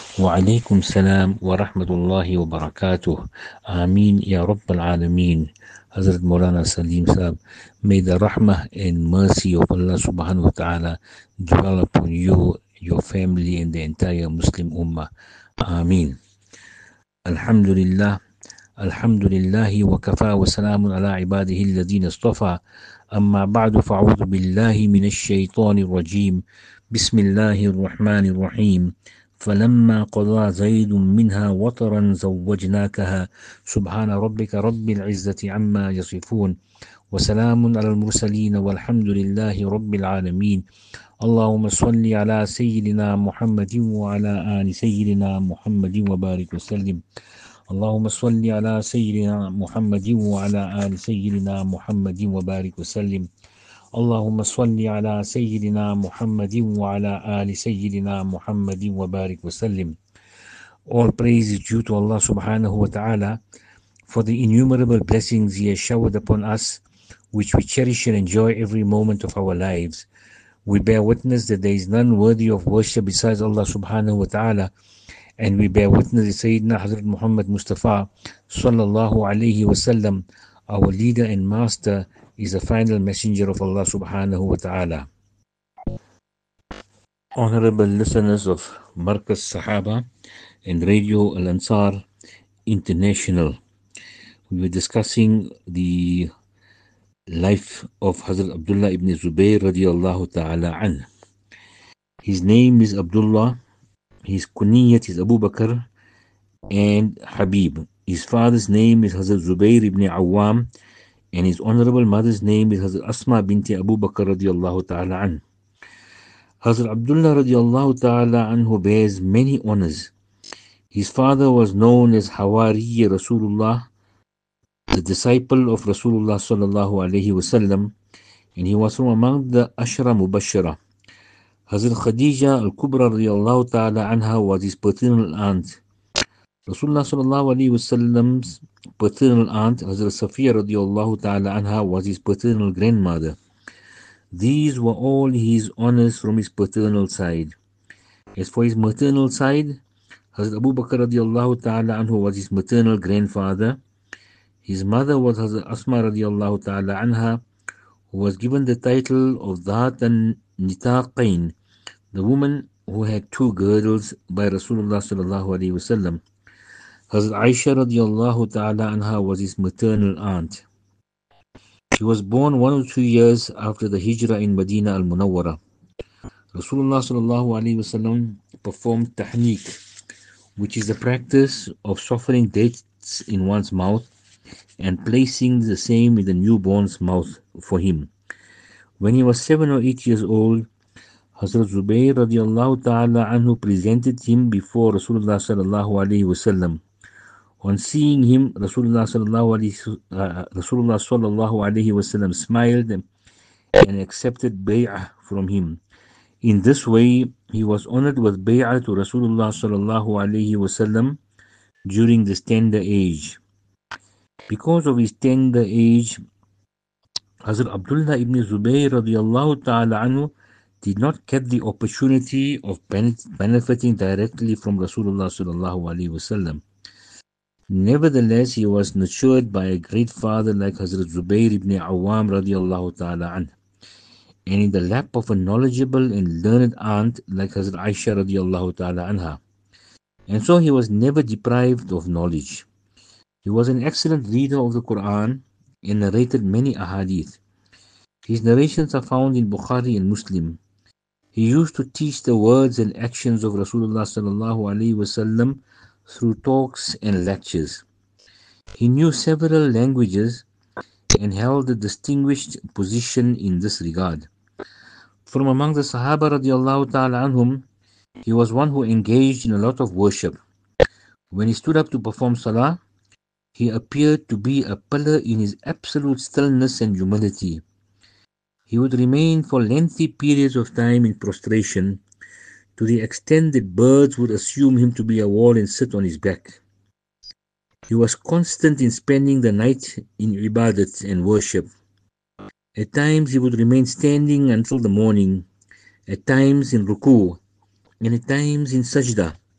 وعليكم السلام ورحمة الله وبركاته. Ameen Ya Rabbal Alameen. Hazrat Maulana Salim Saab, may the rahmah and mercy of Allah subhanahu wa ta'ala dwell upon you, your family, and the entire Muslim Ummah. Ameen. Alhamdulillah. Alhamdulillah wa kafa wa salamun ala ibadihi alladhina istafa. أما بعد فأعوذ بالله من الشيطان الرجيم. بسم الله الرحمن الرحيم. فلما قضى زيد منها وطرا زوجناكها سبحان ربك رب العزة عما يصفون وسلام على المرسلين والحمد لله رب العالمين. اللهم صل على سيدنا محمد وعلى آل سيدنا محمد وبارك وسلم. اللهم صل على سيدنا محمد وعلى آل سيدنا محمد وبارك وسلم. اللهم صل على سيدنا محمد وعلى آل سيدنا محمد وبارك وسلم. All praise is due to Allah subhanahu wa ta'ala for the innumerable blessings He has showered upon us, which we cherish and enjoy every moment of our lives. We bear witness that there is none worthy of worship besides Allah subhanahu wa ta'ala, and we bear witness that Sayyidina Hazrat Muhammad Mustafa sallallahu alayhi wasallam, our leader and master, is the final messenger of Allah subhanahu wa ta'ala. Honorable listeners of Markaz Sahaba and Radio Al Ansar International, we were discussing the life of Hazrat Abdullah ibn Zubayr radiallahu ta'ala anh. His name is Abdullah. His kunyat is Abu Bakr and Habib. His father's name is Hazrat Zubayr ibn Awam, and his honorable mother's name is Hazrat Asma binti Abu Bakr radiallahu ta'ala an. Hazrat Abdullah radiallahu ta'ala anhu bears many honors. His father was known as Hawari Rasulullah, the disciple of Rasulullah sallallahu alayhi wasallam, and he was from among the Ashra Mubashara. Hazrat Khadija al-Kubra radiallahu ta'ala anha was his paternal aunt. Rasulullah sallallahu alayhi wasallam's paternal aunt, Hazrat Safiya radiallahu ta'ala anha, was his paternal grandmother. These were all his honors from his paternal side. As for his maternal side, Hazrat Abu Bakr radiallahu ta'ala anhu was his maternal grandfather. His mother was Hazrat Asma radiallahu ta'ala anha, who was given the title of Dhat an-Nitaqain, the woman who had two girdles, by Rasulullah sallallahu alayhi wasallam. Hazrat Aisha radiallahu ta'ala anha was his maternal aunt. He was born 1 or 2 years after the Hijrah in Medina al-Munawwara. Rasulullah sallallahu alayhi wasallam performed tahniq, which is the practice of softening dates in one's mouth and placing the same in the newborn's mouth for him. When he was 7 or 8 years old, Hazrat Zubayr radiallahu ta'ala anhu presented him before Rasulullah sallallahu alayhi wasallam. On seeing him, Rasulullah sallallahu alayhi wasallam smiled and accepted bay'ah from him. In this way, he was honored with bay'ah to Rasulullah sallallahu alayhi wasallam during this tender age. Because of his tender age, Hazrat Abdullah ibn Zubayr radiallahu ta'ala anhu did not get the opportunity of benefiting directly from Rasulullah sallallahu alaihi wasallam. Nevertheless, he was nurtured by a great father like Hazrat Zubayr ibn Awam radiallahu ta'ala anh, and in the lap of a knowledgeable and learned aunt like Hazrat Aisha radiallahu ta'ala anha. And so he was never deprived of knowledge. He was an excellent reader of the Quran and narrated many ahadith. His narrations are found in Bukhari and Muslim. He used to teach the words and actions of Rasulullah sallallahu alaihi wasallam through talks and lectures. He knew several languages and held a distinguished position in this regard. From among the Sahaba radiallahu ta'ala anhum, he was one who engaged in a lot of worship. When he stood up to perform salah, he appeared to be a pillar in his absolute stillness and humility. He would remain for lengthy periods of time in prostration, to the extent that birds would assume him to be a wall and sit on his back. He was constant in spending the night in ibadat and worship. At times he would remain standing until the morning, at times in ruku', and at times in sajda.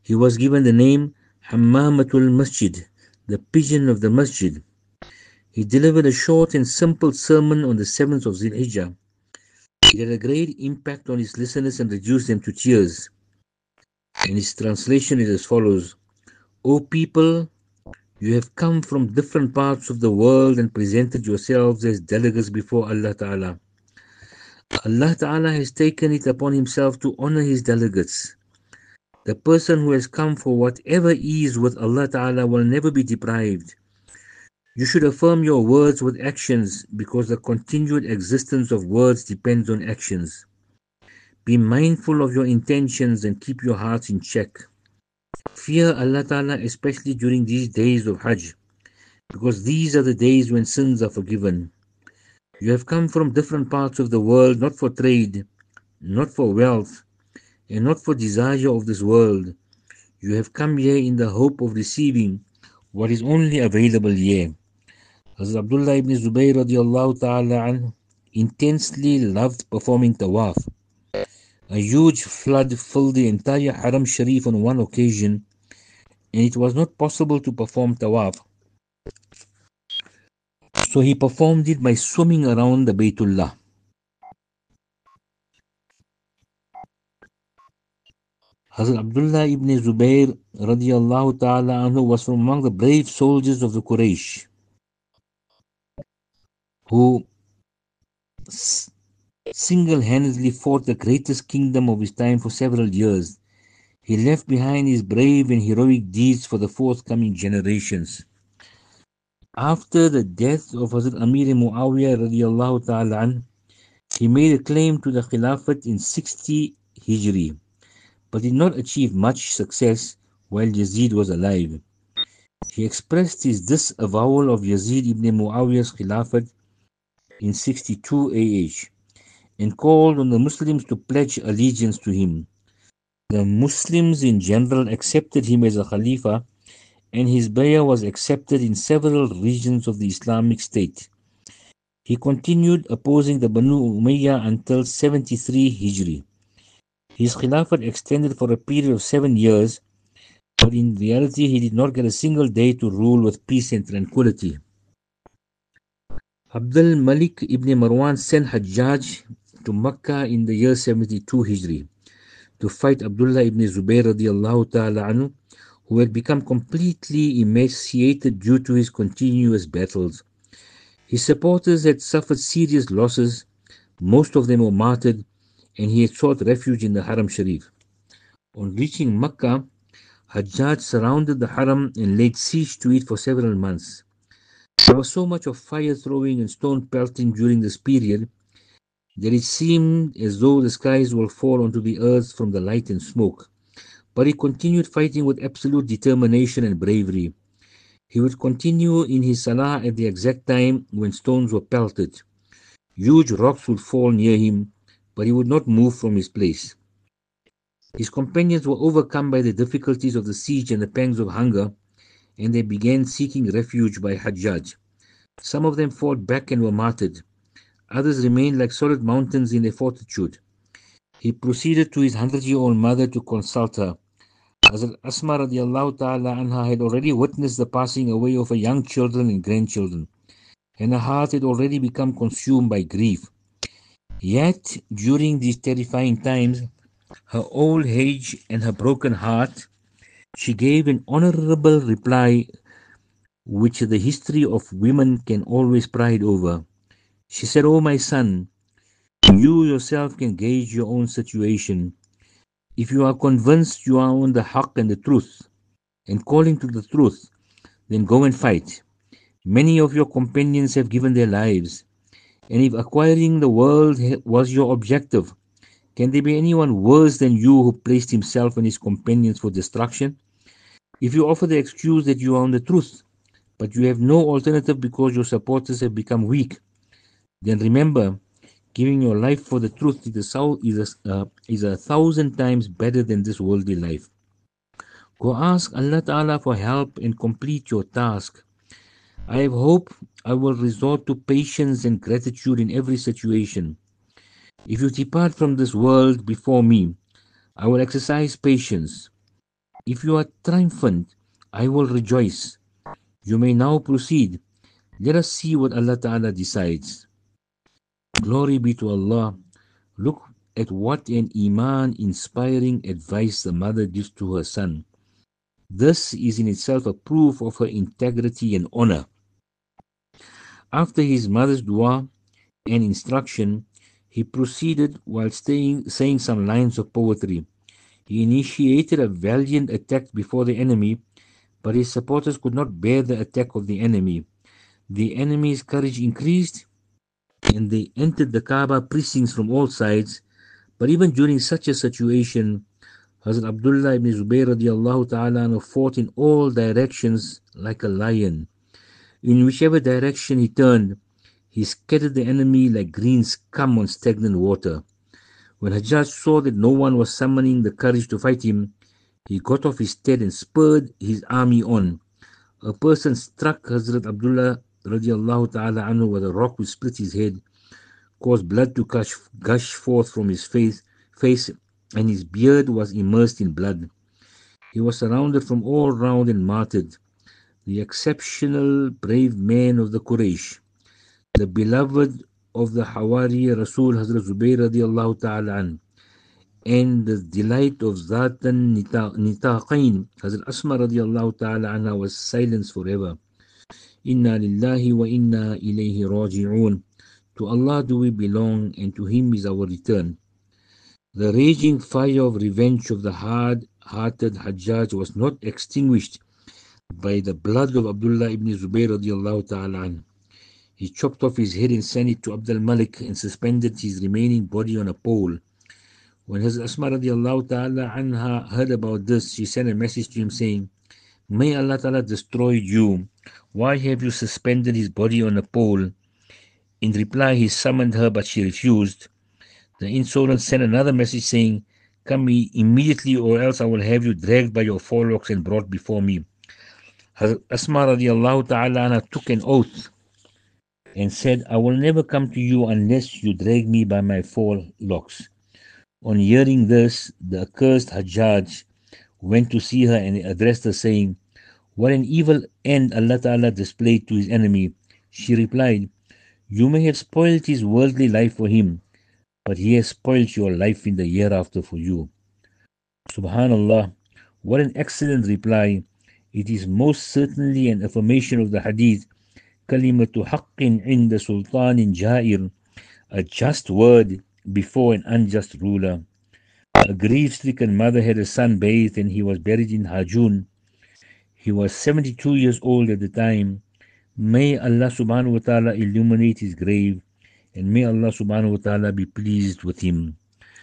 He was given the name Hammamatul Masjid, the pigeon of the masjid. He delivered a short and simple sermon on the 7th of Zilhijjah. It had a great impact on his listeners and reduced them to tears. And his translation is as follows: O people, you have come from different parts of the world and presented yourselves as delegates before Allah Ta'ala. Allah Ta'ala has taken it upon himself to honor his delegates. The person who has come for whatever ease with Allah Ta'ala will never be deprived. You should affirm your words with actions, because the continued existence of words depends on actions. Be mindful of your intentions and keep your hearts in check. Fear Allah Ta'ala, especially during these days of Hajj, because these are the days when sins are forgiven. You have come from different parts of the world, not for trade, not for wealth, and not for desire of this world. You have come here in the hope of receiving what is only available here. Hazrat Abdullah ibn Zubayr radiallahu ta'ala anhu intensely loved performing tawaf. A huge flood filled the entire Haram Sharif on one occasion, and it was not possible to perform tawaf. So he performed it by swimming around the Baytullah. Hazrat Abdullah ibn Zubayr radiallahu ta'ala anhu was from among the brave soldiers of the Quraysh, who single-handedly fought the greatest kingdom of his time for several years. He left behind his brave and heroic deeds for the forthcoming generations. After the death of Hazrat Amir Muawiyah radiallahu ta'ala anhu, he made a claim to the Khilafat in 60 Hijri, but did not achieve much success while Yazid was alive. He expressed his disavowal of Yazid ibn Muawiyah's Khilafat in 62 AH and called on the Muslims to pledge allegiance to him. The Muslims in general accepted him as a Khalifa, and his bay'ah was accepted in several regions of the Islamic State. He continued opposing the Banu Umayyah until 73 Hijri. His Khilafat extended for a period of 7 years, but in reality he did not get a single day to rule with peace and tranquility. Abdul Malik ibn Marwan sent Hajjaj to Mecca in the year 72 Hijri to fight Abdullah ibn Zubayr radiallahu ta'ala anhu, who had become completely emaciated due to his continuous battles. His supporters had suffered serious losses, most of them were martyred, and he had sought refuge in the Haram Sharif. On reaching Mecca, Hajjaj surrounded the Haram and laid siege to it for several months. There was so much of fire throwing and stone pelting during this period that it seemed as though the skies will fall onto the earth from the light and smoke. But he continued fighting with absolute determination and bravery. He would continue in his salah at the exact time when stones were pelted. Huge rocks would fall near him, but he would not move from his place. His companions were overcome by the difficulties of the siege and the pangs of hunger, and they began seeking refuge by Hajjaj. Some of them fought back and were martyred. Others remained like solid mountains in their fortitude. He proceeded to his 100-year-old mother to consult her. Hazrat Asma radiallahu ta'ala anha had already witnessed the passing away of her young children and grandchildren, and her heart had already become consumed by grief. Yet, during these terrifying times, her old age and her broken heart, she gave an honorable reply which the history of women can always pride over. She said, "Oh my son, you yourself can gauge your own situation. If you are convinced you are on the haqq and the truth, and calling to the truth, then go and fight. Many of your companions have given their lives, and if acquiring the world was your objective, can there be anyone worse than you who placed himself and his companions for destruction? If you offer the excuse that you are on the truth, but you have no alternative because your supporters have become weak, then remember, giving your life for the truth is a thousand times better than this worldly life. Go ask Allah Ta'ala for help and complete your task. I have hope I will resort to patience and gratitude in every situation. If you depart from this world before me, I will exercise patience. If you are triumphant, I will rejoice. You may now proceed. Let us see what Allah Ta'ala decides. Glory be to Allah. Look at what an Iman inspiring advice the mother gives to her son. This is in itself a proof of her integrity and honor. After his mother's dua and instruction, he proceeded while saying some lines of poetry. He initiated a valiant attack before the enemy, but his supporters could not bear the attack of the enemy. The enemy's courage increased, and they entered the Kaaba precincts from all sides. But even during such a situation, Hazrat Abdullah ibn Zubayr radiallahu ta'ala fought in all directions like a lion. In whichever direction he turned, he scattered the enemy like green scum on stagnant water. When Hajjaj saw that no one was summoning the courage to fight him, he got off his steed and spurred his army on. A person struck Hazrat Abdullah radiallahu ta'ala anhu with a rock which split his head, caused blood to gush forth from his face, and his beard was immersed in blood. He was surrounded from all round and martyred. The exceptional brave man of the Quraysh, the beloved of the Hawari Rasul Hazrat Zubayr radiallahu ta'ala an, and the delight of Zatan Nitaqain, Hazrat Asma radiallahu ta'ala anha was silenced forever. Inna lillahi wa inna ilayhi raji'un. To Allah do we belong, and to Him is our return. The raging fire of revenge of the hard-hearted Hajjaj was not extinguished by the blood of Abdullah ibn Zubayr radiallahu ta'ala an. He chopped off his head and sent it to Abd al-Malik and suspended his remaining body on a pole. When Hazrat Asma radiallahu ta'ala anha heard about this, she sent a message to him saying, "May Allah Ta'ala destroy you. Why have you suspended his body on a pole?" In reply, he summoned her, but she refused. The insolent sent another message saying, "Come immediately, or else I will have you dragged by your forelocks and brought before me." Hazrat Asma radiallahu ta'ala anha took an oath and said, "I will never come to you unless you drag me by my forelocks." On hearing this, the accursed Hajjaj went to see her and addressed her, saying, "What an evil end Allah Ta'ala displayed to his enemy." She replied, "You may have spoiled his worldly life for him, but he has spoiled your life in the hereafter for you." Subhanallah, what an excellent reply. It is most certainly an affirmation of the hadith, kalimatu haqqin inda sultanin jair, a just word before an unjust ruler. A grief-stricken mother had a son bathed and he was buried in Hajun. He was 72 years old at the time. May Allah subhanahu wa ta'ala illuminate his grave, and may Allah subhanahu wa ta'ala be pleased with him.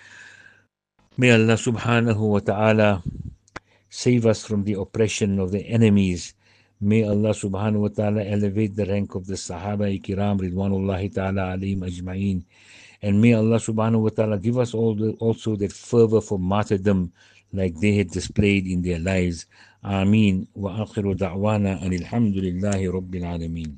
May Allah subhanahu wa ta'ala save us from the oppression of the enemies. May Allah subhanahu wa ta'ala elevate the rank of the Sahaba Kiram Ridwanullahi ta'ala alayhim ajma'in. And may Allah subhanahu wa ta'ala give us also that fervor for martyrdom like they had displayed in their lives. Ameen. Wa akhiru da'wana anil hamdulillahi rabbil alameen.